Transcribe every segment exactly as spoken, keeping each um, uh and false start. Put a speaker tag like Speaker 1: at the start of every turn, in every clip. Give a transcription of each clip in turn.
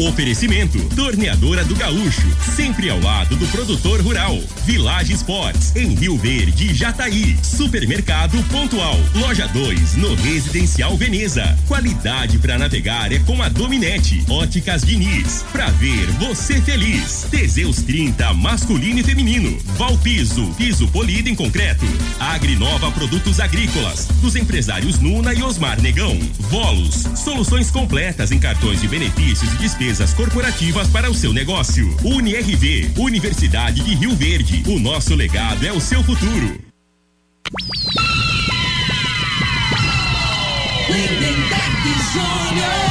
Speaker 1: Oferecimento, Torneadora do Gaúcho, sempre ao lado do produtor rural. Village Sports, em Rio Verde e Jataí. Supermercado Pontual, Loja dois, no Residencial Veneza. Qualidade para navegar é com a Dominete. Óticas Diniz, pra ver você feliz. Teseus trinta, masculino e feminino. Valpiso, piso polido em concreto. Agrinova Produtos Agrícolas, dos empresários Nuna e Osmar Negão. Volos, soluções completas em cartões de benefícios e despesas corporativas para o seu negócio. UniRV, Universidade de Rio Verde. O nosso legado é o seu futuro.
Speaker 2: Lindenberg Júnior.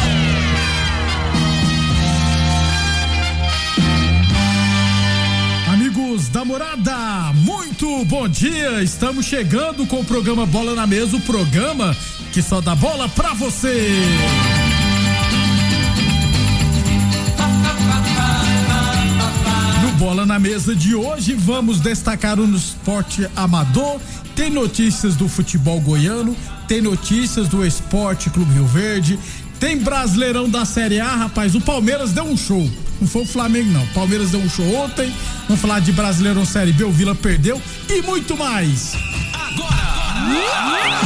Speaker 3: Amigos da Morada, muito bom dia. Estamos chegando com o programa Bola na Mesa, o programa que só dá bola pra você. No Bola na Mesa de hoje vamos destacar o esporte amador. Tem notícias do futebol goiano, tem notícias do Esporte Clube Rio Verde, tem Brasileirão da Série A, rapaz. O Palmeiras deu um show, não foi o Flamengo não, o Palmeiras deu um show ontem. Vamos falar de Brasileirão Série B, o Vila perdeu e muito mais.
Speaker 4: Agora,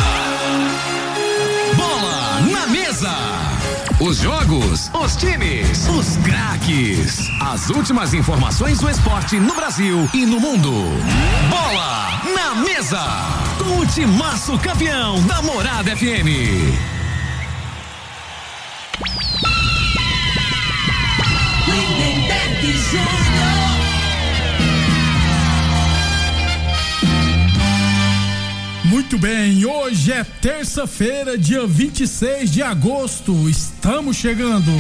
Speaker 4: Bola na Mesa. Os jogos, os times, os craques. As últimas informações do esporte no Brasil e no mundo. Bola na Mesa. Com o timaço campeão da Morada F M.
Speaker 2: Lindenberg Júnior.
Speaker 3: Muito bem, hoje é terça-feira, dia vinte e seis de agosto, estamos chegando.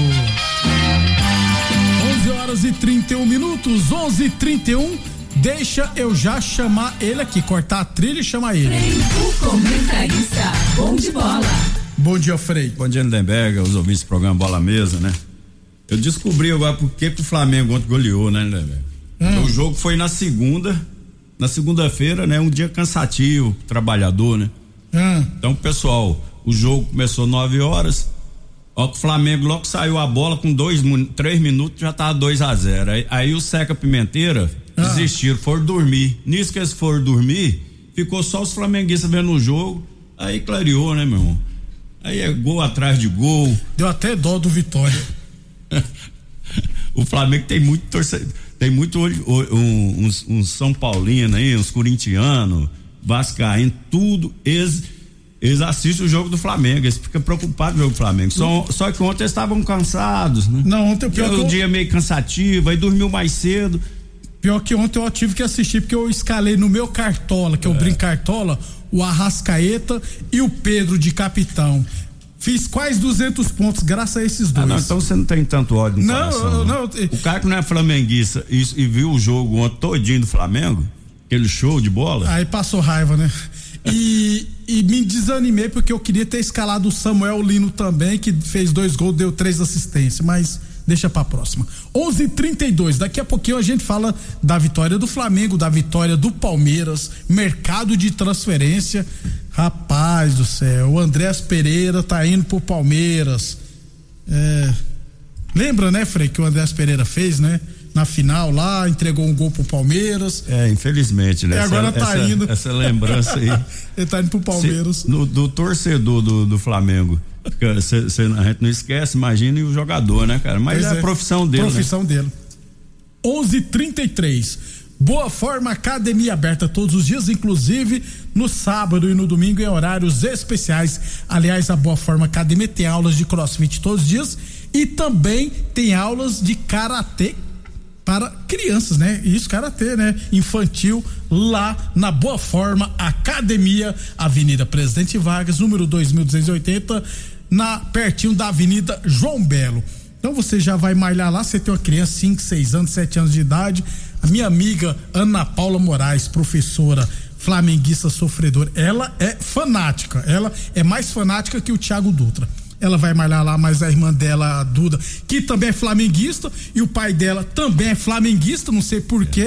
Speaker 3: onze horas e trinta e um minutos, onze e trinta e um. Deixa eu já chamar ele aqui, cortar a trilha e chamar ele.
Speaker 2: Frei, o comentarista, bom de bola.
Speaker 3: Bom dia, Frei.
Speaker 5: Bom dia, Lindenberg, os ouvintes do programa Bola Mesa, né? Eu descobri agora por que que o Flamengo ontem goleou, né, Lindenberg? Hum. O jogo foi na segunda. Na segunda-feira, né? Um dia cansativo, trabalhador, né?
Speaker 3: Hum.
Speaker 5: Então, pessoal, o jogo começou nove horas. Ó, que o Flamengo logo saiu a bola com dois, três minutos, já tava dois a zero. Aí, aí o Seca Pimenteira ah. desistiram, foram dormir. Nisso que eles foram dormir, ficou só os flamenguistas vendo o jogo. Aí clareou, né, meu irmão? Aí é gol atrás de gol.
Speaker 3: Deu até dó do Vitória.
Speaker 5: O Flamengo tem muito torcedor. Tem muito um, uns, uns São Paulino aí, uns corintianos, vascaíno, tudo, eles, eles assistem o jogo do Flamengo, eles ficam preocupados com o jogo do Flamengo. Só, só que ontem eles estavam cansados, né?
Speaker 3: Não, ontem pior
Speaker 5: o dia meio cansativo, aí dormiu mais cedo.
Speaker 3: Pior que ontem eu tive que assistir, porque eu escalei no meu cartola, que eu é. brinco cartola, o Arrascaeta e o Pedro de capitão. Fiz quase duzentos pontos graças a esses dois.
Speaker 5: Ah, não, então você não tem tanto ódio no
Speaker 3: não,
Speaker 5: coração.
Speaker 3: Não, não.
Speaker 5: O cara que não é flamenguista e, e viu o jogo ontem todinho do Flamengo, aquele show de bola.
Speaker 3: Aí passou raiva, né? E, e me desanimei porque eu queria ter escalado o Samuel Lino também, que fez dois gols, deu três assistências, mas deixa pra próxima. onze e trinta e dois, daqui a pouquinho a gente fala da vitória do Flamengo, da vitória do Palmeiras, mercado de transferência. Rapaz do céu, o Andrés Pereira tá indo pro Palmeiras. É, lembra, né, Frei, que o Andrés Pereira fez, né? Na final lá, entregou um gol pro Palmeiras.
Speaker 5: É, infelizmente, né?
Speaker 3: E agora
Speaker 5: essa,
Speaker 3: tá
Speaker 5: essa,
Speaker 3: indo.
Speaker 5: Essa lembrança aí.
Speaker 3: Ele tá indo pro Palmeiras.
Speaker 5: Se, no, do torcedor do, do Flamengo. Cê, cê, a gente não esquece, imagina o jogador, né, cara? Mas é a profissão dele.
Speaker 3: Profissão
Speaker 5: né?
Speaker 3: dele. onze e trinta e três. Boa Forma Academia aberta todos os dias, inclusive no sábado e no domingo em horários especiais. Aliás, a Boa Forma Academia tem aulas de CrossFit todos os dias e também tem aulas de karatê para crianças, né? Isso, karatê, né? Infantil, lá na Boa Forma Academia, Avenida Presidente Vargas, número dois mil duzentos e oitenta, na pertinho da Avenida João Belo. Então você já vai malhar lá, você tem uma criança cinco, seis anos, sete anos de idade. A minha amiga Ana Paula Moraes, professora flamenguista sofredora, ela é fanática, ela é mais fanática que o Thiago Dutra. Ela vai malhar lá, mas a irmã dela, a Duda, que também é flamenguista, e o pai dela também é flamenguista, não sei porquê,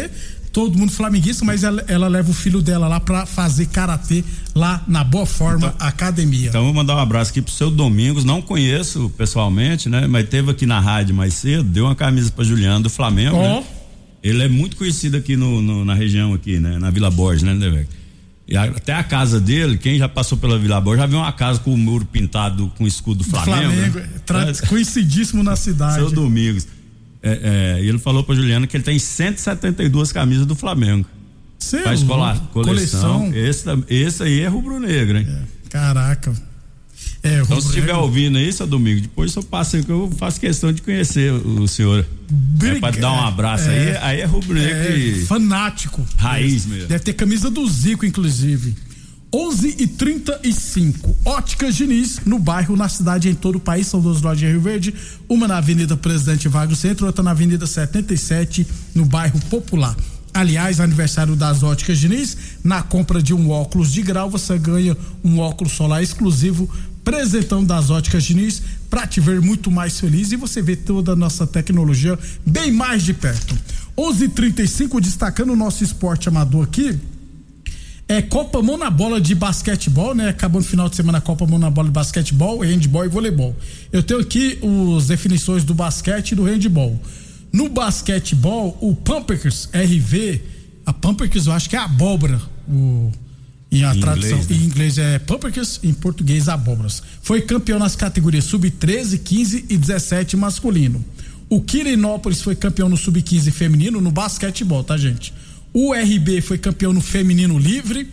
Speaker 3: todo mundo flamenguista, mas ela, ela leva o filho dela lá pra fazer karatê lá na Boa Forma
Speaker 5: então,
Speaker 3: Academia.
Speaker 5: Então vou mandar um abraço aqui pro seu Domingos, não conheço pessoalmente, né? Mas teve aqui na rádio mais cedo, deu uma camisa pra Juliano do Flamengo, oh. né? Ele é muito conhecido aqui no, no, na região aqui, né? Na Vila Borges, né, Neveco? E a, até a casa dele, quem já passou pela Vila Borges já viu uma casa com o muro pintado com o escudo do Flamengo. Flamengo, né?
Speaker 3: tra- é, conhecidíssimo na cidade.
Speaker 5: Seu Domingos. É, é, ele falou pra Juliana que ele tem cento e setenta e duas camisas do Flamengo.
Speaker 3: Seu,
Speaker 5: faz cola, coleção. coleção. Esse, esse aí é rubro-negro, hein?
Speaker 3: É, caraca. É,
Speaker 5: então, se estiver ouvindo aí, seu Domingo, depois eu passo aí que eu faço questão de conhecer o, o senhor. É, pra dar um abraço é, aí, aí é rubro-negro.
Speaker 3: É, de fanático.
Speaker 5: Raiz mesmo.
Speaker 3: Deve ter camisa do Zico, inclusive. onze e trinta e cinco. Óticas Diniz, no bairro, na cidade, em todo o país. São duas lojas em Rio Verde. Uma na Avenida Presidente Vargas Centro, outra na Avenida setenta e sete, no bairro Popular. Aliás, aniversário das Óticas Diniz, na compra de um óculos de grau, você ganha um óculos solar exclusivo, presentão das Óticas Diniz, pra te ver muito mais feliz e você ver toda a nossa tecnologia bem mais de perto. onze e trinta e cinco, destacando o nosso esporte amador aqui, é Copa Mão na Bola de basquetebol, né? Acabou no final de semana a Copa Mão na Bola de basquetebol, handball e voleibol. Eu tenho aqui as definições do basquete e do handball. No basquetebol, o Pampers R V, a Pampers eu acho que é abóbora, o, em a em tradução inglês, né? Em inglês é Pampers, em português abóboras. Foi campeão nas categorias sub treze, quinze e dezessete masculino. O Quirinópolis foi campeão no sub quinze feminino no basquetebol, tá, gente? O R B foi campeão no feminino livre.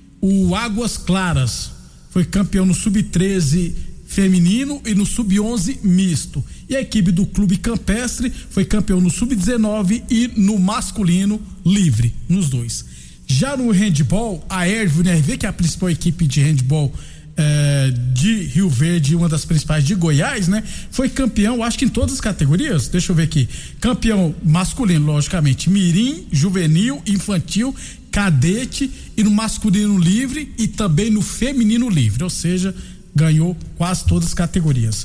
Speaker 3: O Águas Claras foi campeão no sub treze feminino e no sub onze misto. E a equipe do Clube Campestre foi campeão no sub dezenove e no masculino livre, nos dois. Já no handball, a Erv N R V, que é a principal equipe de handball eh, de Rio Verde, uma das principais de Goiás, né? Foi campeão, acho que em todas as categorias, deixa eu ver aqui, campeão masculino, logicamente, mirim, juvenil, infantil, cadete e no masculino livre e também no feminino livre, ou seja, ganhou quase todas as categorias.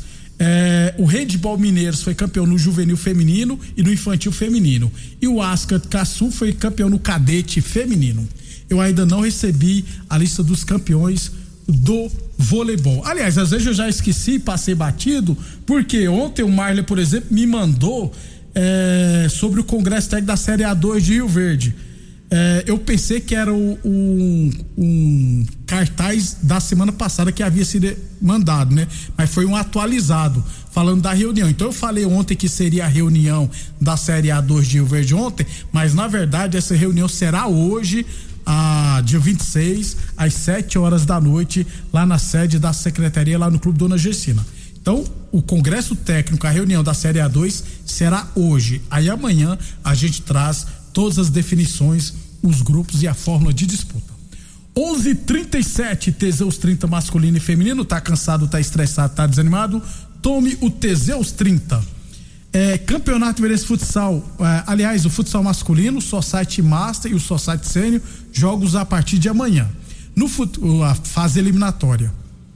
Speaker 3: É, o Handball Mineiros foi campeão no juvenil feminino e no infantil feminino. E o Ascat Caçu foi campeão no cadete feminino. Eu ainda não recebi a lista dos campeões do voleibol. Aliás, às vezes eu já esqueci, passei batido, porque ontem o Marley, por exemplo, me mandou é, sobre o Congresso Técnico da Série A dois de Rio Verde. É, eu pensei que era o, um, um cartaz da semana passada que havia sido mandado, né? Mas foi um atualizado, falando da reunião. Então eu falei ontem que seria a reunião da Série A dois de Rio Verde ontem, mas na verdade essa reunião será hoje, a, dia vinte e seis, às sete horas da noite, lá na sede da secretaria, lá no Clube Dona Gersina. Então, o Congresso Técnico, a reunião da Série A dois será hoje. Aí amanhã a gente traz todas as definições, os grupos e a fórmula de disputa. onze e trinta e sete, Teseus trinta masculino e feminino. Tá cansado, tá estressado, tá desanimado? Tome o Teseus trinta. É, Campeonato Veirense Futsal, é, aliás, o futsal masculino, o Society Master e o Society Sênior, jogos a partir de amanhã. No fut, a fase eliminatória.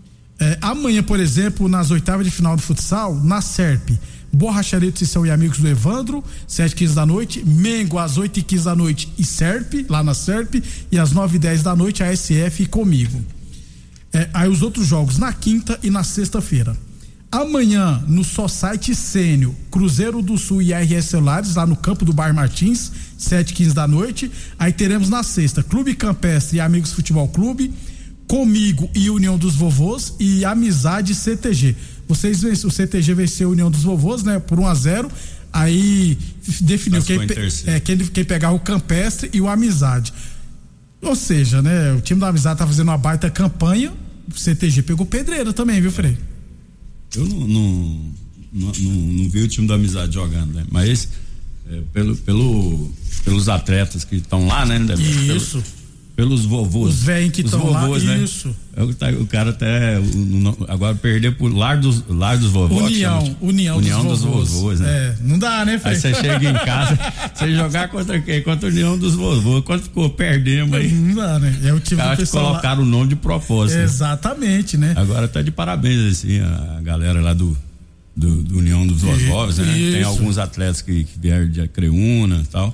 Speaker 3: É, amanhã, por exemplo, nas oitavas de final do futsal, na Serp, Borracharia de Sissão e Amigos do Evandro, sete e quinze da noite, Mengo às oito e quinze da noite e Serp, lá na Serp, e às nove e dez da noite a S F e comigo. É, aí os outros jogos na quinta e na sexta-feira. Amanhã, no Society Sênior, Cruzeiro do Sul e R S Celulares, lá no campo do Bar Martins, sete e quinze da noite. Aí teremos na sexta, Clube Campestre e Amigos Futebol Clube, Comigo e União dos Vovôs e Amizade C T G. Vocês, o C T G venceu a União dos Vovôs, né, por um a zero. Aí definiu quem, é, quem, quem pegar o Campestre e o Amizade. Ou seja, né, o time da Amizade tá fazendo uma baita campanha. O C T G pegou pedreira também, viu, Frei?
Speaker 5: Eu não, não, não, não, não vi o time da Amizade jogando, né? Mas é, pelo, pelo, pelos atletas que estão lá, né?
Speaker 3: Isso.
Speaker 5: Pelo, pelos vovôs.
Speaker 3: Os velhos que estão lá,
Speaker 5: né?
Speaker 3: isso.
Speaker 5: O, o cara até agora perdeu por lar dos, lar dos vovôs.
Speaker 3: União,
Speaker 5: chama,
Speaker 3: União,
Speaker 5: União
Speaker 3: dos,
Speaker 5: dos
Speaker 3: vovôs.
Speaker 5: vovôs, né?
Speaker 3: É, não dá, né, Frei?
Speaker 5: Aí você chega em casa, você jogar contra quem? Contra a União dos vovôs. Quando ficou perdendo aí.
Speaker 3: Não dá, né? É o time do pessoal
Speaker 5: colocaram
Speaker 3: lá.
Speaker 5: O nome de propósito.
Speaker 3: Exatamente, né?
Speaker 5: Agora tá de parabéns, assim, a galera lá do, do, do União dos Vovós, né? Tem alguns atletas que, que vieram de Acreúna e tal.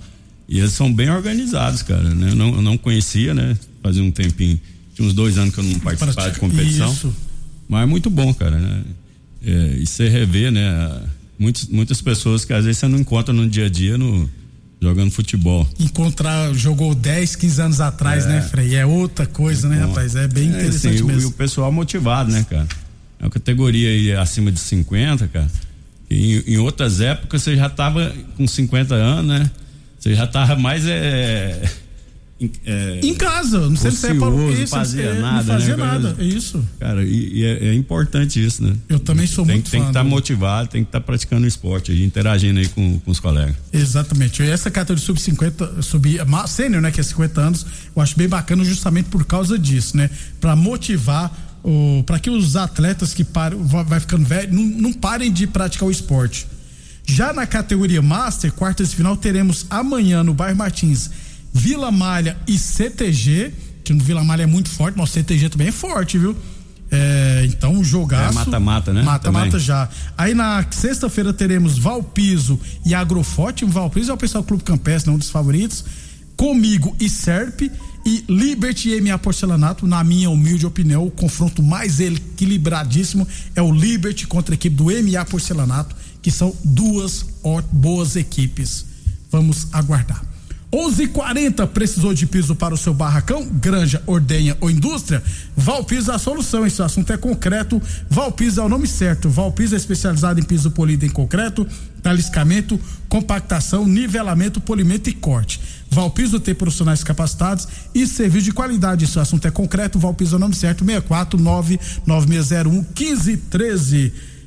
Speaker 5: E eles são bem organizados, cara, né? Eu não, eu não conhecia, né? Fazia um tempinho, tinha uns dois anos que eu não participava de competição. Isso. Mas é muito bom, cara, né? É, e você revê, né? Muitas, muitas pessoas que às vezes você não encontra no dia a dia no, jogando futebol.
Speaker 3: Encontrar, jogou dez, quinze anos atrás, é. né, Frei? É outra coisa, é né, bom. rapaz? É bem é, interessante assim, mesmo.
Speaker 5: E o pessoal motivado, né, cara? É uma categoria aí acima de cinquenta, cara. Em, em outras épocas você já tava com cinquenta anos, né? Você já tava mais é,
Speaker 3: é em casa, não sei se é para
Speaker 5: não fazia é, nada,
Speaker 3: não fazia
Speaker 5: né?
Speaker 3: nada, é isso.
Speaker 5: Cara, e, e é, é importante isso, né?
Speaker 3: Eu também sou
Speaker 5: tem,
Speaker 3: muito
Speaker 5: tem
Speaker 3: fã.
Speaker 5: Tem que estar tá motivado, tem que estar tá praticando esporte, interagindo aí com, com os colegas.
Speaker 3: Exatamente. E essa categoria sub cinquenta, sub sênior, né, que é cinquenta anos, eu acho bem bacana justamente por causa disso, né? Para motivar para que os atletas que param, vai ficando velho, não, não parem de praticar o esporte. Já na categoria Master, quartas de final, teremos amanhã no bairro Martins, Vila Malha e C T G, que no Vila Malha é muito forte, mas o C T G também é forte, viu? É, então, jogaço. É
Speaker 5: mata-mata, né?
Speaker 3: Mata-mata já. Aí na sexta-feira teremos Valpiso e Agroforte. O Valpiso é o pessoal do Clube Campestre, um dos favoritos. Comigo e Serp. E Liberty e M A Porcelanato, na minha humilde opinião, o confronto mais equilibradíssimo é o Liberty contra a equipe do M A Porcelanato, que são duas boas equipes. Vamos aguardar. onze e quarenta, precisou de piso para o seu barracão, granja, ordenha ou indústria? Valpiso é a solução, esse assunto é concreto. Valpiso é o nome certo. Valpiso é especializado em piso polido em concreto, taliscamento, compactação, nivelamento, polimento e corte. Valpiso tem profissionais capacitados e serviço de qualidade. Esse assunto é concreto. Valpiso é o nome certo. seis quatro nove nove seis zero um um cinco um três.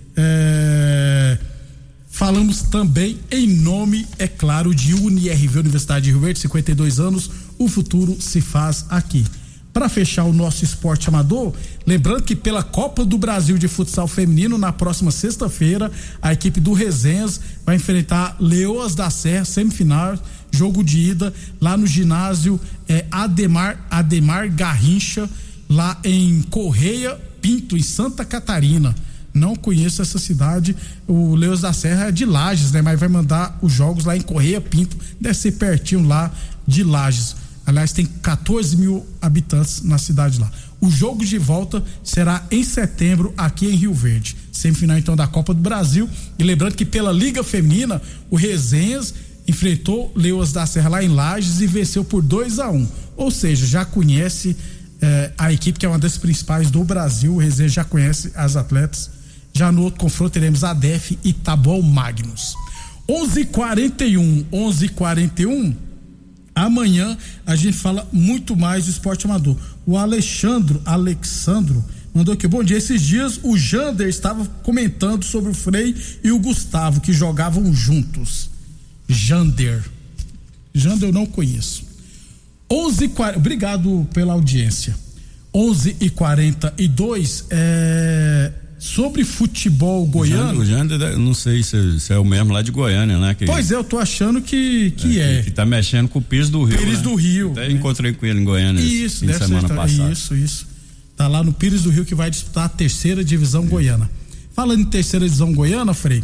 Speaker 3: É... Falamos também em nome, é claro, de U N I R V, Universidade de Rio Verde, cinquenta e dois anos, o futuro se faz aqui. Para fechar o nosso esporte amador, lembrando que pela Copa do Brasil de Futsal Feminino, na próxima sexta-feira, a equipe do Resenhas vai enfrentar Leoas da Serra, semifinal, jogo de ida, lá no ginásio é, Ademar, Ademar Garrincha, lá em Correia Pinto, em Santa Catarina. Não conheço essa cidade. O Leoas da Serra é de Lages, né? Mas vai mandar os jogos lá em Correia Pinto, deve ser pertinho lá de Lages. Aliás, tem quatorze mil habitantes na cidade lá. O jogo de volta será em setembro aqui em Rio Verde. Semifinal então da Copa do Brasil. E lembrando que pela Liga Feminina, o Resenhas enfrentou Leoas da Serra lá em Lages e venceu por dois a um. Ou seja, já conhece eh, a equipe que é uma das principais do Brasil. O Resenhas já conhece as atletas. Já no outro confronto teremos a D E F e Taboão Magnus. onze e quarenta e um, onze e quarenta e um. Amanhã a gente fala muito mais do esporte amador. O Alexandro, Alexandro mandou aqui, bom dia, esses dias o Jander estava comentando sobre o Frei e o Gustavo, que jogavam juntos. Jander. Jander eu não conheço. onze e quarenta, obrigado pela audiência. onze e quarenta e dois, é... sobre futebol goiano.
Speaker 5: O Jander, eu não sei se, se é o mesmo lá de Goiânia, né? Que,
Speaker 3: pois é, eu tô achando que, que é.
Speaker 5: é. Que, que tá mexendo com o Pires do Rio.
Speaker 3: Pires
Speaker 5: né?
Speaker 3: do Rio.
Speaker 5: Até né? encontrei com ele em Goiânia.
Speaker 3: Isso,
Speaker 5: fim de semana
Speaker 3: ser,
Speaker 5: passada.
Speaker 3: Isso, isso. Tá lá no Pires do Rio, que vai disputar a terceira divisão é. goiana. Falando em terceira divisão goiana, Frei,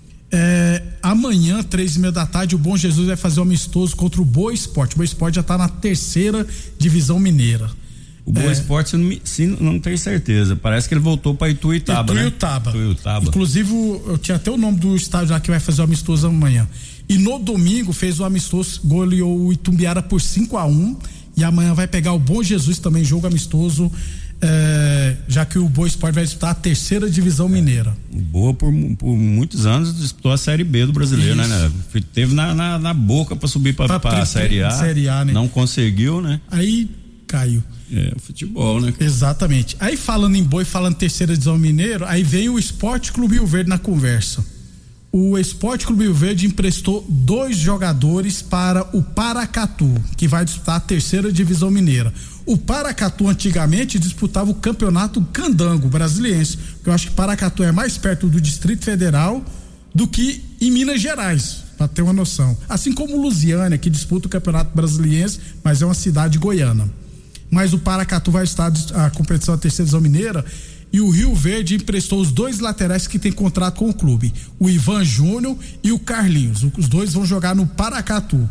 Speaker 3: é, amanhã, três e meia da tarde, o Bom Jesus vai fazer um amistoso contra o Boa Esporte. O Boa Esporte já tá na terceira divisão mineira.
Speaker 5: O Boa é. Esporte, não, sim, não tenho certeza. Parece que ele voltou para Ituiutaba,
Speaker 3: Ituiutaba.
Speaker 5: né? Ituiutaba.
Speaker 3: Inclusive, eu tinha até o nome do estádio lá que vai fazer o amistoso amanhã. E no domingo fez o amistoso, goleou o Itumbiara por cinco a um. E amanhã vai pegar o Bom Jesus também, jogo amistoso, é, já que o Boa Esporte vai disputar a terceira divisão mineira.
Speaker 5: O Boa, por, por muitos anos, disputou a Série B do brasileiro, né, né? Teve na, na, na boca para subir para a Série A.
Speaker 3: Série A, né?
Speaker 5: Não conseguiu, né?
Speaker 3: Aí caiu.
Speaker 5: É, futebol, né?
Speaker 3: Exatamente. Aí falando em Boi, falando terceira divisão mineiro, aí veio o Esporte Clube Rio Verde na conversa. O Esporte Clube Rio Verde emprestou dois jogadores para o Paracatu, que vai disputar a terceira divisão mineira. O Paracatu antigamente disputava o campeonato candango brasiliense, que eu acho que Paracatu é mais perto do Distrito Federal do que em Minas Gerais, para ter uma noção. Assim como Lusiânia, que disputa o campeonato brasiliense, mas é uma cidade goiana. Mas o Paracatu vai estar a competição da terceira divisão mineira e o Rio Verde emprestou os dois laterais que tem contrato com o clube, o Ivan Júnior e o Carlinhos. Os dois vão jogar no Paracatu.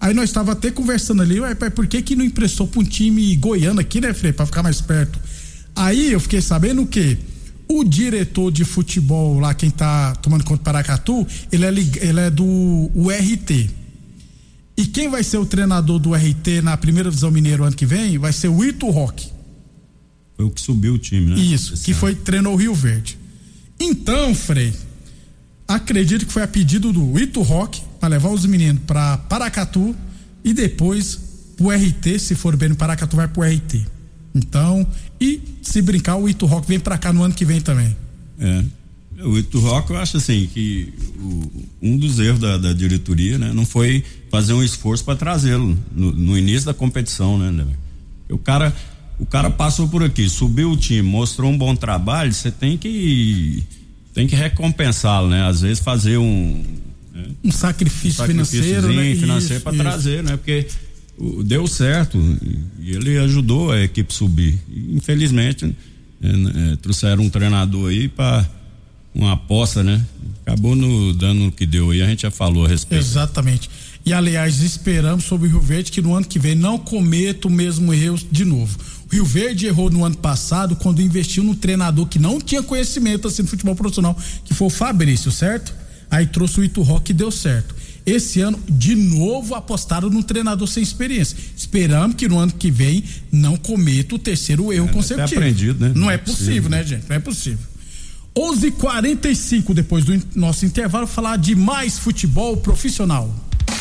Speaker 3: Aí nós estava até conversando ali, ué, pai, por que que não emprestou pra um time goiano aqui, né, Frei, pra ficar mais perto? Aí eu fiquei sabendo o quê? O diretor de futebol lá, quem tá tomando conta do Paracatu, ele é, ele é do U R T. E quem vai ser o treinador do U R T na primeira divisão mineiro ano que vem vai ser o Ito Roque.
Speaker 5: Foi o que subiu o time, né?
Speaker 3: Isso, Esse que ano. Foi treinou o Rio Verde. Então, Frei, acredito que foi a pedido do Ito Roque para levar os meninos para Paracatu e depois pro R T, se for bem no Paracatu vai pro R T. Então, e se brincar, o Ito Roque vem para cá no ano que vem também.
Speaker 5: É. O Ito Roque, eu acho assim que o, um dos erros da, da diretoria, né, não foi fazer um esforço para trazê-lo no, no início da competição, né? O cara, o cara passou por aqui, subiu o time, mostrou um bom trabalho, você tem que tem que recompensá-lo, né? Às vezes fazer um né,
Speaker 3: um sacrifício financeiro, né?
Speaker 5: financeiro para trazer, né? Porque o, deu certo e ele ajudou a equipe subir. E, infelizmente, é, é, trouxeram um treinador aí para uma aposta, né? Acabou no, dando o que deu aí, a gente já falou a respeito.
Speaker 3: Exatamente. E aliás, esperamos sobre o Rio Verde que no ano que vem não cometa o mesmo erro de novo. O Rio Verde errou no ano passado quando investiu num treinador que não tinha conhecimento assim no futebol profissional, que foi o Fabrício, certo? Aí trouxe o Ito Roque e deu certo. Esse ano, de novo, apostaram num treinador sem experiência. Esperamos que no ano que vem não cometa o terceiro erro é, consecutivo.
Speaker 5: Aprendido, né?
Speaker 3: Não, não é possível, possível, né, gente? Não é possível. onze e quarenta e cinco, depois do nosso intervalo, falar de mais futebol profissional.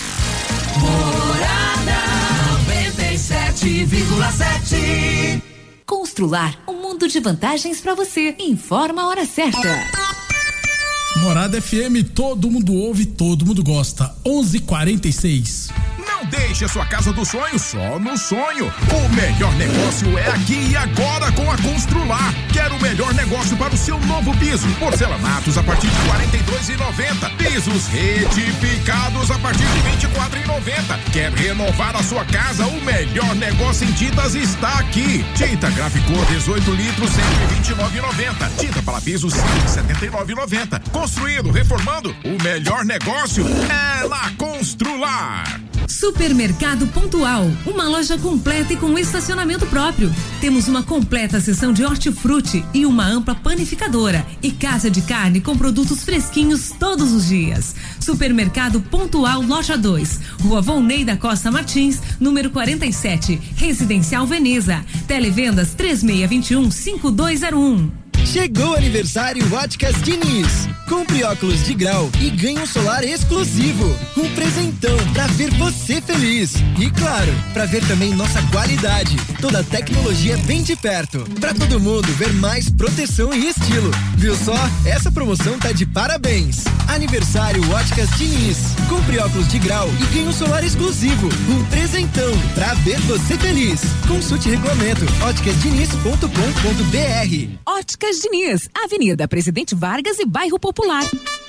Speaker 2: Morada noventa e sete vírgula sete.
Speaker 6: Constrular um mundo de vantagens para você. Informa a hora certa.
Speaker 3: Morada F M, todo mundo ouve, todo mundo gosta. onze e quarenta e seis.
Speaker 7: Não deixe a sua casa do sonho só no sonho. O melhor negócio é aqui e agora com a Constrular. Quer o melhor negócio para o seu novo piso? Porcelanatos a partir de quarenta e dois reais e noventa centavos. Pisos retificados a partir de vinte e quatro reais e noventa centavos. Quer renovar a sua casa? O melhor negócio em tintas está aqui. Tinta Graficor dezoito litros, cento e vinte e nove reais e noventa centavos. Tinta para piso, cento e setenta e nove reais e noventa centavos. Construindo, reformando, o melhor negócio é na Constrular.
Speaker 8: Supermercado Pontual, uma loja completa e com estacionamento próprio. Temos uma completa seção de hortifruti e uma ampla panificadora e casa de carne com produtos fresquinhos todos os dias. Supermercado Pontual, loja dois, Rua Volney da Costa Martins, número quarenta e sete, Residencial Veneza. Televendas três seis dois um, cinco dois zero um.
Speaker 9: Chegou o aniversário Óticas Diniz. Compre óculos de grau e ganhe um solar exclusivo. Um presentão pra ver você feliz. E claro, pra ver também nossa qualidade. Toda a tecnologia bem de perto. Pra todo mundo ver mais proteção e estilo. Viu só? Essa promoção tá de parabéns. Aniversário Óticas Diniz. Compre óculos de grau e ganhe um solar exclusivo. Um presentão pra ver você feliz. Consulte regulamento óticas diniz ponto com ponto b r.
Speaker 6: Óticas Diniz, Avenida Presidente Vargas e Bairro Popular.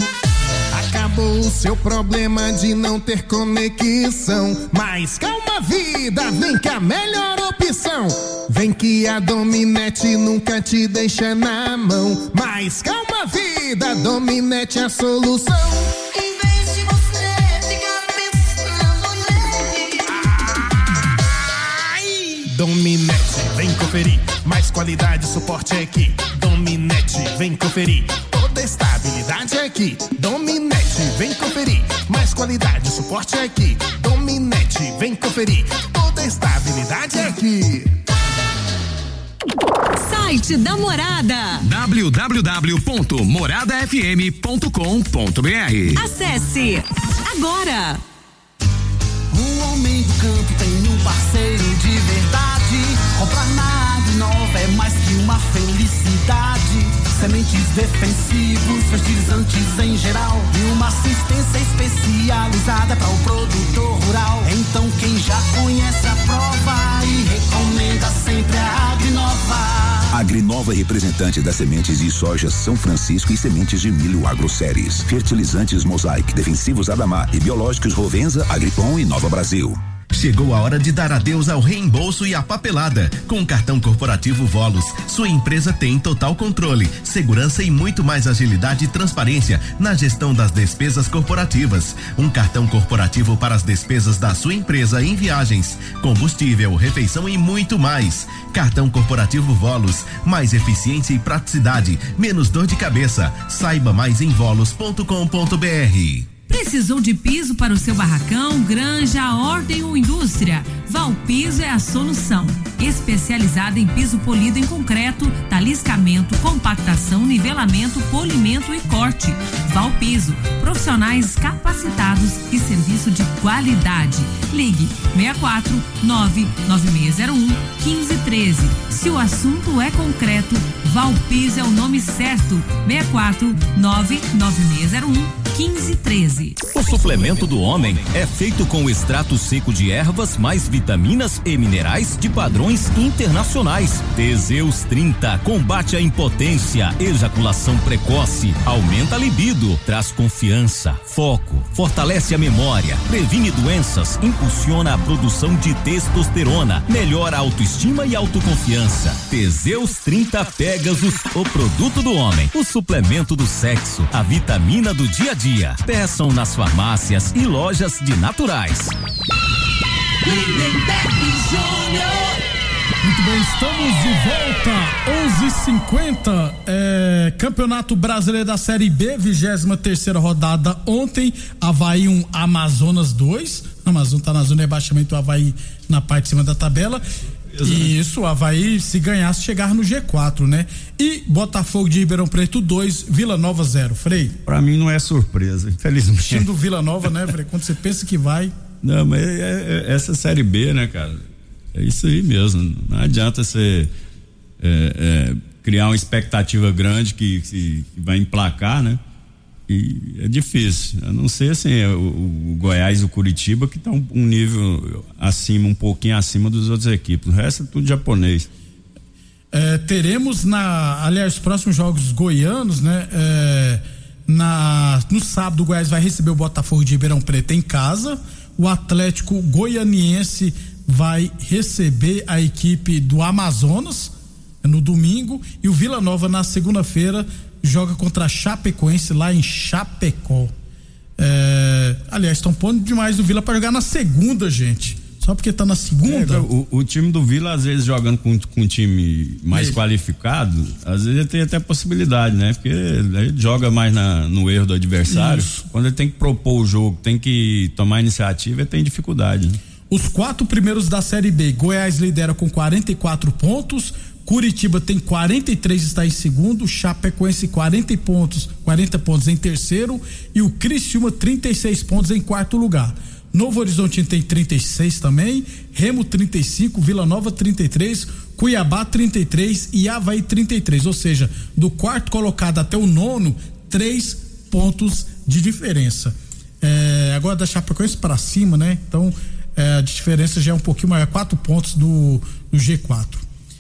Speaker 10: Acabou o seu problema de não ter conexão. Mas calma, vida, vem que a melhor opção. Vem que a Dominete nunca te deixa na mão. Mas calma, vida, a Dominete é a solução. Em vez de você ficar pensando nele. Ai! Dominete, vem conferir. Mais qualidade, suporte é aqui. Dominete, vem conferir. Toda estabilidade é aqui. Dominete, vem conferir. Mais qualidade, suporte é aqui. Dominete, vem conferir. Toda estabilidade é aqui.
Speaker 8: Site da Morada.
Speaker 4: w w w ponto morada f m ponto com ponto b r.
Speaker 8: Acesse agora.
Speaker 11: O homem do campo tem um parceiro de verdade. Comprar na Agrinova é mais que uma felicidade. Sementes defensivos, fertilizantes em geral e uma assistência especializada para o produtor rural. Então quem já conhece a prova e recomenda sempre a Agrinova.
Speaker 12: Agrinova é representante das sementes de soja São Francisco e sementes de milho Agroceres. Fertilizantes Mosaic, defensivos Adamar e biológicos Rovenza, Agripom e Nova Brasil.
Speaker 13: Chegou a hora de dar adeus ao reembolso e à papelada. Com o cartão corporativo Volos, sua empresa tem total controle, segurança e muito mais agilidade e transparência na gestão das despesas corporativas. Um cartão corporativo para as despesas da sua empresa em viagens, combustível, refeição e muito mais. Cartão corporativo Volos, mais eficiência e praticidade, menos dor de cabeça. Saiba mais em volos ponto com ponto br.
Speaker 8: Precisou de piso para o seu barracão, granja, ordem ou indústria? Valpiso é a solução. Especializada em piso polido em concreto, taliscamento, compactação, nivelamento, polimento e corte. Valpiso, profissionais capacitados e serviço de qualidade. Ligue seis quatro nove nove seis zero um um cinco um três. Se o assunto é concreto, Valpiso é o nome certo. seis quatro nove nove seis zero um um cinco um três.
Speaker 14: O suplemento do homem é feito com extrato seco de ervas mais vitaminas e minerais de padrões internacionais. Teseus trinta combate a impotência, ejaculação precoce, aumenta a libido, traz confiança, foco, fortalece a memória, previne doenças, impulsiona a produção de testosterona, melhora a autoestima e autoconfiança. Teseus trinta Pegasus, o produto do homem, o suplemento do sexo, a vitamina do dia a dia. Peçam nas farmácias e lojas de naturais.
Speaker 3: Muito bem, estamos de volta, onze e cinquenta, é, Campeonato Brasileiro da Série B, vigésima terceira rodada ontem, Avaí um, Amazonas dois, o Amazonas tá na zona de rebaixamento, o Avaí na parte de cima da tabela. E isso, o Avaí, se ganhasse, chegar no G quatro, né? E Botafogo de Ribeirão Preto dois, Vila Nova zero. Frei?
Speaker 5: Pra mim não é surpresa, infelizmente.
Speaker 3: O time do Vila Nova, né, Frei? Quando você pensa que vai.
Speaker 5: Não, mas é, é, essa Série B, né, cara? É isso aí mesmo. Não adianta você é, é, criar uma expectativa grande que, que, que vai emplacar, né? E é difícil, a não ser assim, o, o Goiás e o Curitiba que estão um nível acima, um pouquinho acima dos outras equipes, o resto é tudo japonês.
Speaker 3: É, teremos na, aliás, os próximos jogos goianos, né? É, na, no sábado o Goiás vai receber o Botafogo de Ribeirão Preto em casa, o Atlético Goianiense vai receber a equipe do Amazonas no domingo e o Vila Nova na segunda-feira joga contra a Chapecoense lá em Chapecó. É, aliás, estão pondo demais o Vila para jogar na segunda, gente. Só porque tá na segunda.
Speaker 5: É, o, o time do Vila, às vezes, jogando com, com um time mais Ele. qualificado, às vezes ele tem até possibilidade, né? Porque ele joga mais na, no erro do adversário. Isso. Quando ele tem que propor o jogo, tem que tomar iniciativa, ele tem dificuldade. Né?
Speaker 3: Os quatro primeiros da Série B, Goiás lidera com quarenta e quatro pontos, Curitiba tem quarenta e três, está em segundo, Chapecoense quarenta pontos, quarenta pontos em terceiro e o Criciúma trinta e seis pontos em quarto lugar. Novo Horizontino tem trinta e seis também, Remo trinta e cinco, Vila Nova trinta e três, Cuiabá trinta e três e Avaí trinta e três, ou seja, do quarto colocado até o nono, três pontos de diferença. É, agora da Chapecoense para cima, né? Então é, a diferença já é um pouquinho maior, quatro pontos do, do G quatro.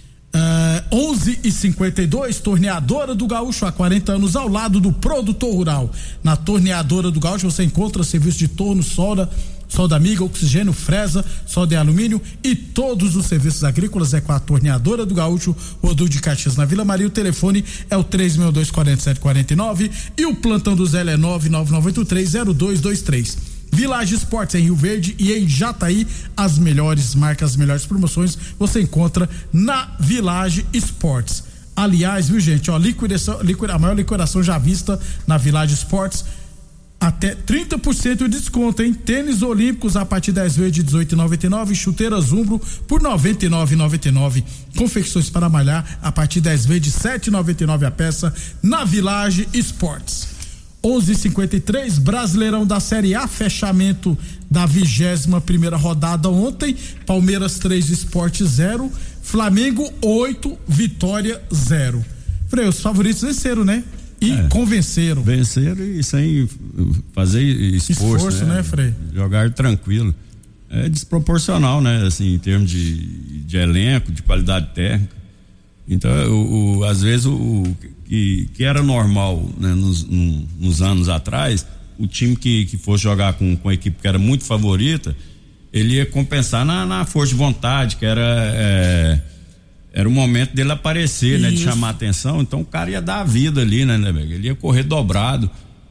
Speaker 3: Uh, onze e cinquenta e dois, Torneadora do Gaúcho há quarenta anos ao lado do produtor rural. Na Torneadora do Gaúcho você encontra serviço de torno, solda, solda amiga, oxigênio, fresa, solda em alumínio e todos os serviços agrícolas é com a Torneadora do Gaúcho, Rodul de Caxias na Vila Maria. O telefone é o três seis dois, quatro sete quatro nove e o plantão do Zé é nove nove nove oito três zero dois dois três. Village Esportes em Rio Verde e em Jataí, as melhores marcas, as melhores promoções você encontra na Village Esportes. Aliás, viu gente, ó, liquidação, liquida, a maior liquidação já vista na Village Esportes, até trinta por cento de desconto, hein? Tênis olímpicos a partir dez vezes de dezoito reais e noventa e nove centavos, chuteiras Umbro por noventa e nove reais e noventa e nove centavos, confecções para malhar a partir dez vezes de sete reais e noventa e nove centavos a peça na Village Esportes. onze e cinquenta e três, Brasileirão da Série A, fechamento da vigésima primeira rodada ontem, Palmeiras três, Sport zero, Flamengo oito, Vitória zero. Frei, os favoritos venceram, né? E é, convenceram.
Speaker 5: Venceram e sem fazer esforço, esforço né, né Frei? Jogar tranquilo. É desproporcional, né? Assim, em termos de, de elenco, de qualidade técnica. Então, o, o, às vezes, o, o que, que era normal, né, nos, no, nos anos atrás, o time que, que fosse jogar com, com a equipe que era muito favorita, ele ia compensar na, na força de vontade, que era é, era o momento dele aparecer, né? De chamar a atenção, então o cara ia dar a vida ali, né, né ele ia correr dobrado,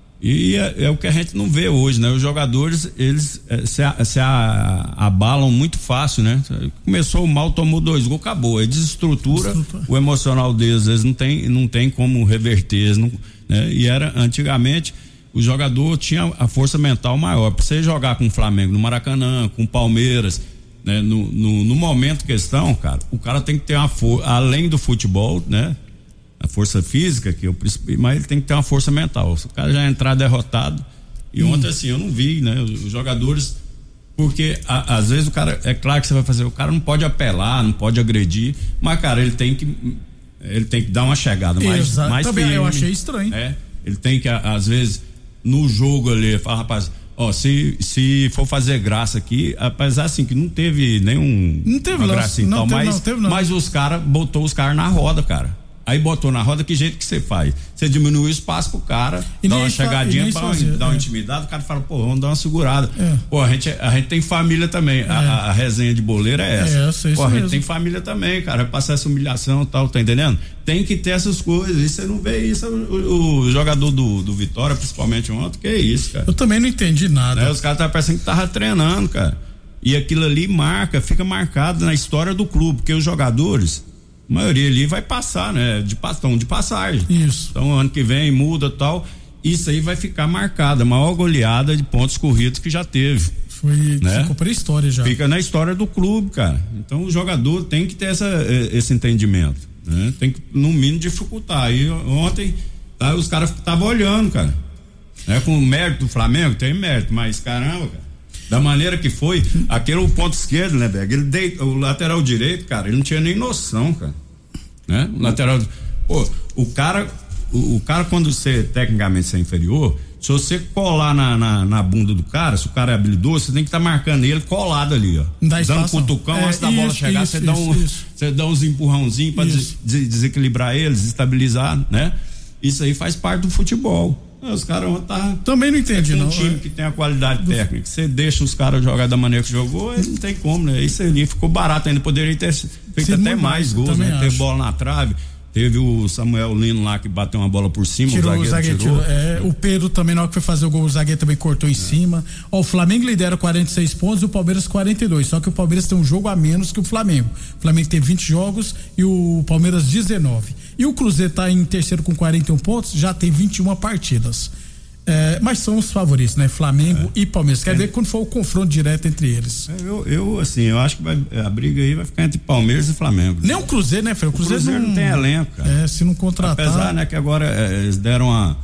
Speaker 5: e é, é o que a gente não vê hoje, né? Os jogadores, eles é, se, a, se a, abalam muito fácil, né? Começou mal, tomou dois gols, acabou, aí desestrutura, desestrutura. O emocional deles, eles não tem, não tem como reverter, não, né? E era, antigamente, o jogador tinha a força mental maior. Pra você jogar com o Flamengo no Maracanã, com o Palmeiras, né? No, no, no momento questão, cara, o cara tem que ter uma força, além do futebol, né? A força física, que eu, mas ele tem que ter uma força mental. Se o cara já entrar derrotado, e hum. ontem assim, eu não vi, né? Os, os jogadores, porque a, às vezes o cara, é claro que você vai fazer, o cara não pode apelar, não pode agredir, mas cara, ele tem que ele tem que dar uma chegada mais,
Speaker 3: Exato.
Speaker 5: mais
Speaker 3: Também
Speaker 5: firme.
Speaker 3: Eu achei estranho.
Speaker 5: É, ele tem que, às vezes, no jogo ali, fala, rapaz, ó, se, se for fazer graça aqui, apesar assim que não teve nenhum
Speaker 3: não teve
Speaker 5: graça e tal, mas, não, teve, não. mas os caras, botou os caras na roda, cara. Aí botou na roda, que jeito que você faz? Você diminui o espaço pro cara, e dá uma chegadinha, pra fazia, dar uma é. intimidade, o cara fala, pô, vamos dar uma segurada. É. Pô, a gente, a gente tem família também, é. a, a resenha de boleira é essa. É, eu sei pô, a gente mesmo. Tem família também, cara, passar essa humilhação e tal, tá entendendo? Tem que ter essas coisas, e você não vê isso, o, o jogador do, do Vitória, principalmente ontem, que é isso, cara.
Speaker 3: Eu também não entendi nada.
Speaker 5: Né? Os caras estavam parecendo que tava treinando, cara. E aquilo ali marca, fica marcado na história do clube, porque os jogadores, a maioria ali vai passar, né? De pastão, de passagem.
Speaker 3: Isso.
Speaker 5: Então, ano que vem muda tal. Isso aí vai ficar marcado. A maior goleada de pontos corridos que já teve.
Speaker 3: Foi, né? Ficou pra história já.
Speaker 5: Fica na história do clube, cara. Então, o jogador tem que ter essa, esse entendimento, né? Tem que, no mínimo, dificultar. Aí, ontem, tá, os caras estavam olhando, cara. Né? Com o mérito do Flamengo, tem mérito, mas caramba, cara. Da maneira que foi, aquele o ponto esquerdo, né, Berg? Ele deita, o lateral direito, cara, ele não tinha nem noção, cara. Né? O lateral, pô, o cara, o, o cara quando você, tecnicamente, você é inferior, se você colar na, na, na bunda do cara, se o cara é habilidoso, você tem que estar tá marcando ele colado ali, ó. Dando um cutucão é, antes da bola chegar, isso, você, isso, dá um, isso. você dá uns empurrãozinhos pra des, des, desequilibrar ele, desestabilizar, né? Isso aí faz parte do futebol. Os caras tá.
Speaker 3: Também não entendi, é um
Speaker 5: não. Um
Speaker 3: é.
Speaker 5: time que tem a qualidade técnica. Você deixa os caras jogar da maneira que jogou, não tem como, né? Isso ali ficou barato ainda. Poderia ter feito Sim, até mais gols, né? Teve bola na trave. Teve o Samuel Lino lá que bateu uma bola por cima,
Speaker 3: tirou,
Speaker 5: o zagueiro,
Speaker 3: o zagueiro
Speaker 5: tirou.
Speaker 3: É, o Pedro também, na hora que foi fazer o gol, o zagueiro também cortou em é. cima. Ó, o Flamengo lidera quarenta e seis pontos e o Palmeiras quarenta e dois. Só que o Palmeiras tem um jogo a menos que o Flamengo. O Flamengo tem vinte jogos e o Palmeiras dezenove. E o Cruzeiro tá em terceiro com quarenta e um pontos, já tem vinte e uma partidas. É, mas são os favoritos, né? Flamengo é. e Palmeiras. Quer é. ver quando for o confronto direto entre eles?
Speaker 5: Eu, eu assim, eu acho que vai, a briga aí vai ficar entre Palmeiras e Flamengo.
Speaker 3: Nem o Cruzeiro, né, Fred? O Cruzeiro, o Cruzeiro não,
Speaker 5: não tem elenco, cara.
Speaker 3: É, se não contratar.
Speaker 5: Apesar, né, que agora é, eles deram a,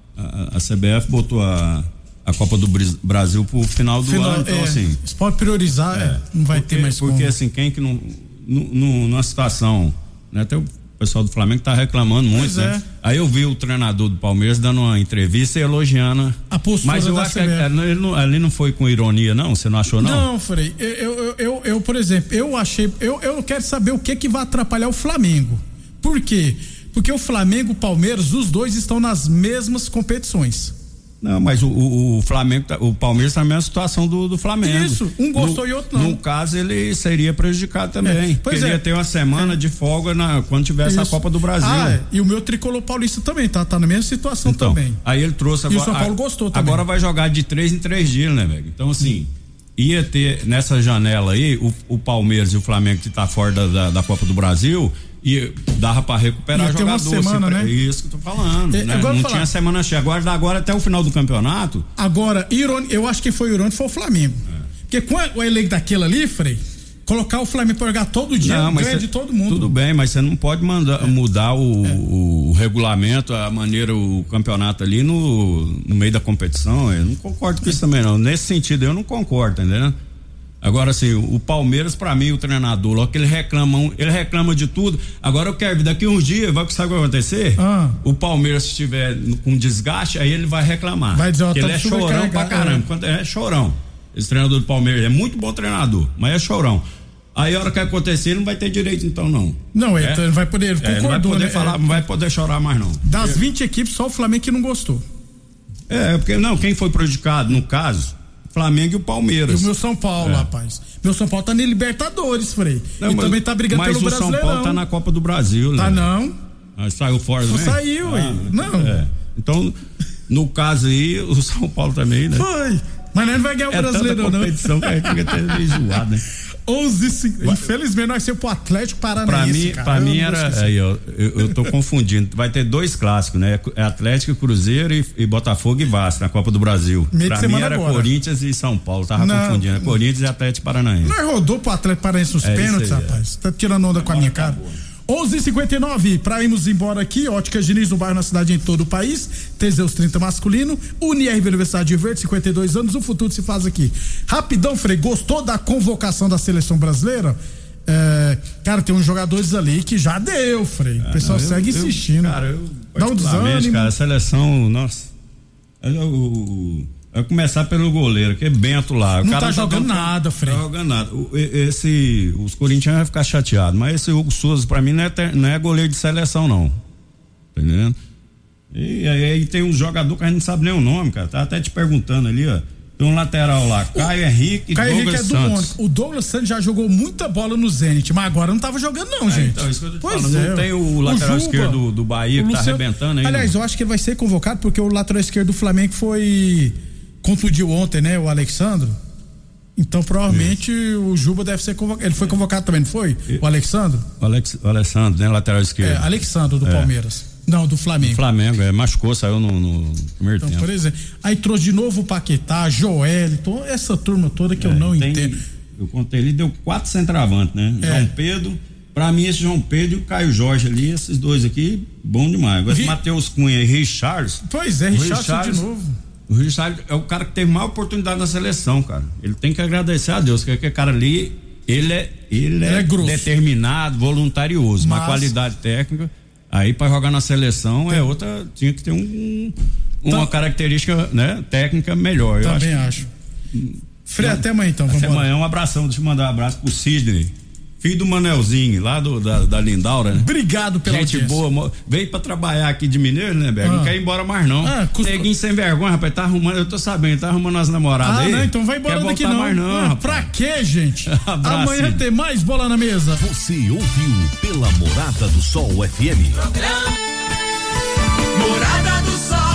Speaker 5: a, a C B F botou a, a Copa do Brasil pro final do final, ano, então
Speaker 3: é, assim. Você pode priorizar, é, não vai
Speaker 5: porque,
Speaker 3: ter mais
Speaker 5: Porque, como. assim, quem que não. No, no, numa situação, né? Até o O pessoal do Flamengo tá reclamando muito, né? É. Aí eu vi o treinador do Palmeiras dando uma entrevista e elogiando
Speaker 3: a postura.
Speaker 5: Mas eu
Speaker 3: da
Speaker 5: acho que ele não, ali não foi com ironia, não? Você não achou, não?
Speaker 3: Não, Frei. Eu, eu, eu, eu, por exemplo, eu achei. Eu, eu quero saber o que que vai atrapalhar o Flamengo. Por quê? Porque o Flamengo e o Palmeiras, os dois estão nas mesmas competições.
Speaker 5: Não, mas o, o, o Flamengo, o Palmeiras tá na mesma situação do, do Flamengo.
Speaker 3: Isso, um gostou
Speaker 5: no,
Speaker 3: e outro não.
Speaker 5: No caso, ele seria prejudicado também. É, pois Queria é. ter uma semana é. de folga na, quando tivesse Isso. a Copa do Brasil. Ah, é.
Speaker 3: E o meu tricolor paulista também, tá, tá na mesma situação então, também.
Speaker 5: Aí ele trouxe agora.
Speaker 3: E o São Paulo
Speaker 5: a,
Speaker 3: gostou também.
Speaker 5: Agora vai jogar de três em três dias, né, velho? Então, assim, hum. ia ter nessa janela aí, o, o Palmeiras e o Flamengo que tá fora da, da, da Copa do Brasil. E dava pra recuperar jogador.
Speaker 3: Uma semana,
Speaker 5: assim,
Speaker 3: né?
Speaker 5: Isso que eu tô falando. É, né? Não falar. tinha semana cheia. Agora, agora até o final do campeonato.
Speaker 3: Agora, irônico, eu acho que foi irônico, foi o Flamengo. É. Porque com o elenco daquele ali, Frei, colocar o Flamengo pra jogar todo dia, não, ganha cê, de todo mundo.
Speaker 5: Tudo bem, mas você não pode mandar, é. mudar o, é. o regulamento, a maneira, o campeonato ali no, no meio da competição. Eu não concordo com é. isso também, não. Nesse sentido, eu não concordo, entendeu? Agora, assim, o Palmeiras, pra mim, o treinador, logo que ele reclama, ele reclama de tudo. Agora eu quero ver, daqui uns dias, vai, sabe o que vai acontecer? Ah. O Palmeiras, se estiver com desgaste, aí ele vai reclamar.
Speaker 3: Vai dizer, ó,
Speaker 5: ele é chorão pra caramba. É. é chorão. Esse treinador do Palmeiras é muito bom treinador, mas é chorão. Aí a hora que acontecer, ele não vai ter direito, então, não.
Speaker 3: Não, é? Ele vai poder, ele concordou, é, não vai
Speaker 5: poder
Speaker 3: né?
Speaker 5: falar, não vai poder chorar mais, não.
Speaker 3: Das vinte equipes, só o Flamengo que não gostou.
Speaker 5: É, porque, não, quem foi prejudicado, no caso, Flamengo e o Palmeiras.
Speaker 3: E o meu São Paulo,
Speaker 5: é.
Speaker 3: rapaz. Meu São Paulo tá na Libertadores, Frei.
Speaker 5: Não,
Speaker 3: e
Speaker 5: mas,
Speaker 3: também tá brigando pelo Brasileirão.
Speaker 5: Mas o São Paulo tá na Copa do Brasil, né?
Speaker 3: Tá não.
Speaker 5: Ah, saiu fora, né?
Speaker 3: Saiu,
Speaker 5: ah,
Speaker 3: não.
Speaker 5: É. Então, no caso aí, o São Paulo também, né?
Speaker 3: Foi. Mas não vai ganhar o
Speaker 5: é
Speaker 3: Brasileirão, não.
Speaker 5: competição que a gente fica até meio zoado, né?
Speaker 3: onze, cinco, infelizmente nós ser pro Atlético Paranaense,
Speaker 5: pra mim,
Speaker 3: cara.
Speaker 5: Pra mim era, aí, ó, eu, eu tô confundindo, vai ter dois clássicos, né? É Atlético, Cruzeiro e, e Botafogo e Vasco na Copa do Brasil.
Speaker 3: Meio
Speaker 5: pra
Speaker 3: mim
Speaker 5: era
Speaker 3: agora.
Speaker 5: Corinthians e São Paulo, tava
Speaker 3: não,
Speaker 5: confundindo, é Corinthians e Atlético Paranaense.
Speaker 3: Nós rodou pro Atlético Paranaense nos
Speaker 5: é
Speaker 3: pênaltis,
Speaker 5: aí,
Speaker 3: rapaz,
Speaker 5: é.
Speaker 3: tá tirando onda com a minha cara. onze e cinquenta e nove, pra irmos embora aqui, Óticas Diniz no bairro, na cidade, em todo o país, Teseus trinta masculino, Unirv Universidade de Verde, cinquenta e dois anos, o futuro se faz aqui. Rapidão, Frei, gostou da convocação da seleção brasileira? É, cara, tem uns jogadores ali que já deu, Frei, o pessoal
Speaker 5: ah, não,
Speaker 3: segue
Speaker 5: eu,
Speaker 3: insistindo.
Speaker 5: Eu, cara, eu,
Speaker 3: dá um desânimo.
Speaker 5: Cara, a seleção, nossa, eu, eu, eu começar pelo goleiro, que é Bento lá. O
Speaker 3: não
Speaker 5: cara
Speaker 3: tá jogando
Speaker 5: tá,
Speaker 3: nada, Frei.
Speaker 5: Não tá jogando nada. O, esse, os corintianos vão ficar chateados, mas esse Hugo Souza, pra mim, não é, ter, não é goleiro de seleção, não. Tá entendendo? E aí tem um jogador que a gente não sabe nem o nome, cara. Tá até te perguntando ali, ó. Tem um lateral lá, Caio Henrique e
Speaker 3: Caio
Speaker 5: Douglas
Speaker 3: Henrique é do
Speaker 5: Santos.
Speaker 3: Mônaco. O Douglas Santos já jogou muita bola no Zenit, mas agora não tava jogando não,
Speaker 5: é,
Speaker 3: gente.
Speaker 5: Então, isso que eu tô
Speaker 3: pois
Speaker 5: falando.
Speaker 3: é.
Speaker 5: Não tem o lateral
Speaker 3: o Juba,
Speaker 5: esquerdo do, do Bahia que Luciano, tá arrebentando aí.
Speaker 3: Aliás, não. Eu acho que ele vai ser convocado porque o lateral esquerdo do Flamengo foi contundiu ontem, né? O Alexandro. Então, provavelmente, isso. O Juba deve ser convocado. Ele foi convocado também, não foi? O Alexandro?
Speaker 5: O, Alex, o Alexandro, né? Lateral esquerdo.
Speaker 3: É, Alexandro do é. Palmeiras. Não, do Flamengo.
Speaker 5: Do Flamengo, é, machucou, saiu no, no primeiro
Speaker 3: então,
Speaker 5: tempo.
Speaker 3: Por exemplo, aí trouxe de novo o Paquetá, Joelito, essa turma toda que é, eu não tem, entendo.
Speaker 5: Eu contei, ele deu quatro centroavantes, né? É. João Pedro, pra mim esse João Pedro e o Caio Jorge ali, esses dois aqui, bom demais. Agora Vi... Matheus Cunha e Richards.
Speaker 3: Pois é, Richards de novo.
Speaker 5: O Richards é o cara que teve mais oportunidade na seleção, cara. Ele tem que agradecer a Deus, porque aquele cara ali, ele é, ele, ele é, é determinado, voluntarioso, Mas... uma qualidade técnica. Aí pra jogar na seleção é outra, tinha que ter um, uma tá. característica, né, técnica melhor. Eu
Speaker 3: Também
Speaker 5: acho.
Speaker 3: acho. Frei, até amanhã então.
Speaker 5: Até amanhã, um abração, deixa eu mandar um abraço pro Sidney, filho do Manelzinho, lá do, da, da Lindaura, né?
Speaker 3: Obrigado pela
Speaker 5: Gente
Speaker 3: audiência.
Speaker 5: boa, veio pra trabalhar aqui de Mineiro, né, Berg? Ah. Não quer ir embora mais não. Ah, custa... Neguinho sem vergonha, rapaz, tá arrumando, eu tô sabendo, tá arrumando as namoradas
Speaker 3: ah,
Speaker 5: aí.
Speaker 3: Ah, não, então vai embora daqui não.
Speaker 5: Mais não
Speaker 3: ah, pra quê, gente? Amanhã tem mais Bola na Mesa.
Speaker 15: Você ouviu pela Morada do Sol F M.
Speaker 2: Morada do Sol.